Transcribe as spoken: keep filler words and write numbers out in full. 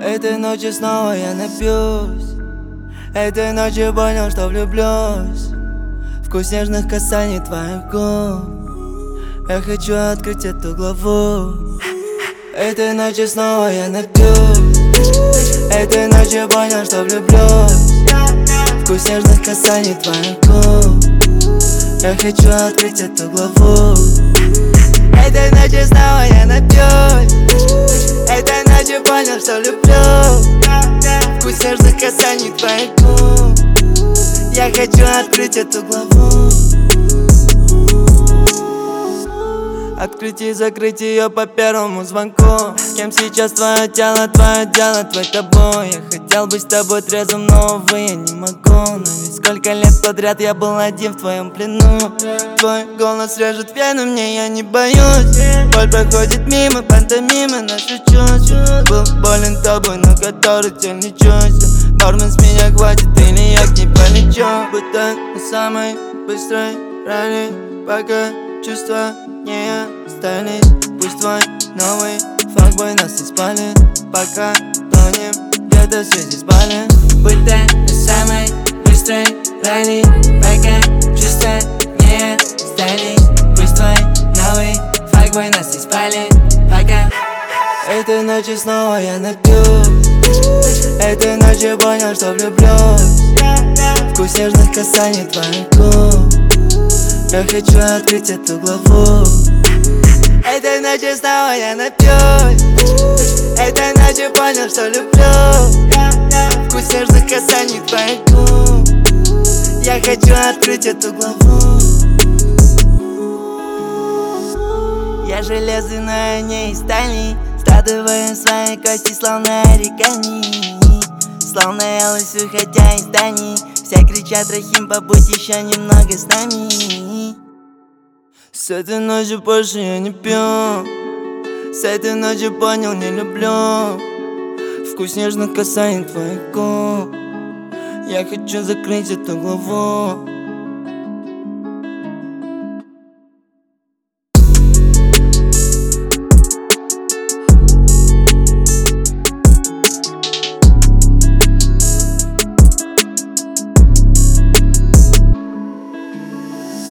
Этой ночью снова я напьюсь. Этой ночью понял, что влюблюсь. Вкус нежных касаний твоих губ. Я хочу открыть эту главу. Этой ночью снова я напьюсь. Этой ночью понял, что влюблюсь. Вкус нежных касаний твоих губ. Я хочу открыть эту главу. Этой ночью снова я напьюсь. Этой ночью понял, что люблю. Вкус нежных касаний твоих губ. Я хочу открыть эту главу. Открыть и закрыть ее по первому звонку. Кем сейчас твое тело, твое дело, твой табу. Я хотел быть с тобой трезвым, но, увы, я не могу. Но ведь сколько лет подряд я был один в твоем плену. Твой голос режет вены, мне я не боюсь. Боль проходит мимо, пантомимы наши чувства. Был болен тобой, но который теперь не чувствую. Бармен, с меня хватит, или я к ней полечу. Будь так на самой быстрой ралли, пока чувства не остались. Пусть твой новый факбой нас и спалит, пока тонем где-то в свете спали. Будь ты на самой быстрой ралли, пока чувства не остались. Пусть твой новый факбой нас и спалит, пока. Этой ночью снова я напьюсь. Этой ночью понял, что влюблюсь. Вкус нежных касаний твоих губ. Я хочу открыть эту главу. Этой ночью снова я напьюсь. Этой ночью понял, что люблю. Вкус нежных касаний твоих губ. Я хочу открыть эту главу. Я железный, но я не из стали. Складываем свои кости, словно оригами. Словно я лысый, уходя из зданий. Все кричат: Рахим, побудь еще немного с нами. С этой ночи больше я не пью. С этой ночи понял, не люблю. Вкус нежных касаний твоих губ. Я хочу закрыть эту главу.